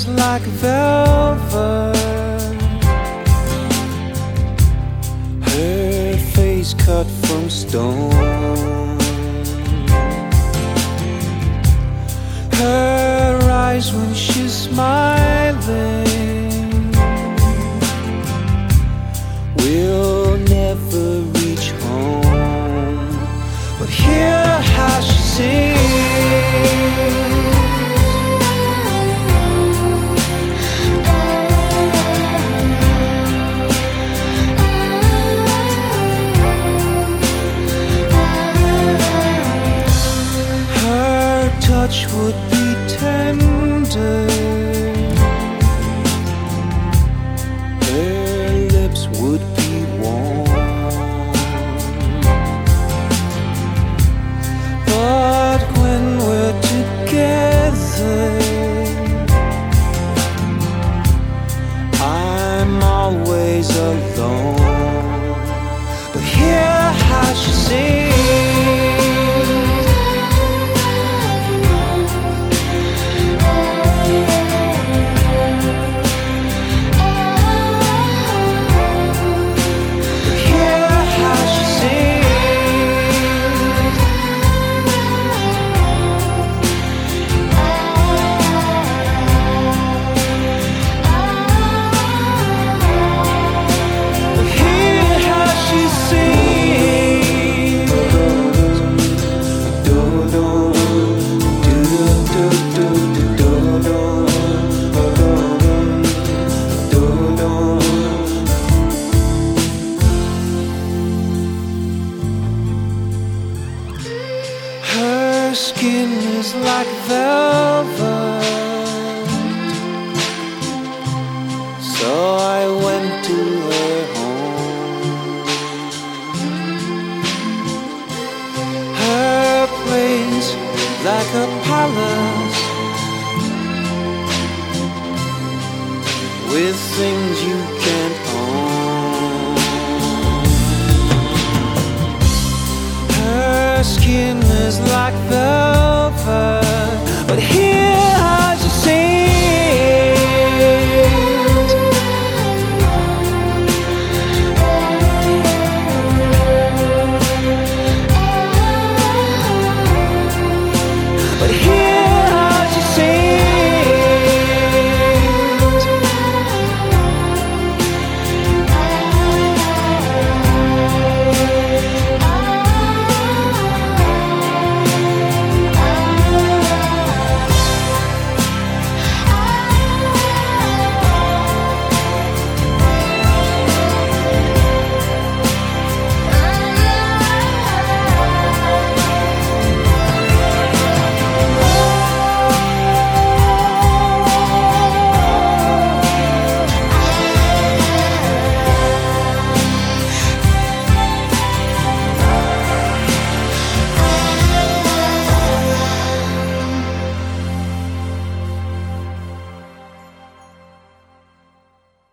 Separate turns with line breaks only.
like velvet. Her face cut from stone. Her eyes when she's smiling. We'll never reach home, but hear how she sings. Touch would be tender. Her lips would be warm. But when we're together, I'm always alone. But hear how she sings. Her skin is like velvet, so I went to her home. Her place like a palace, with things you can't own. Her skin is like velvet,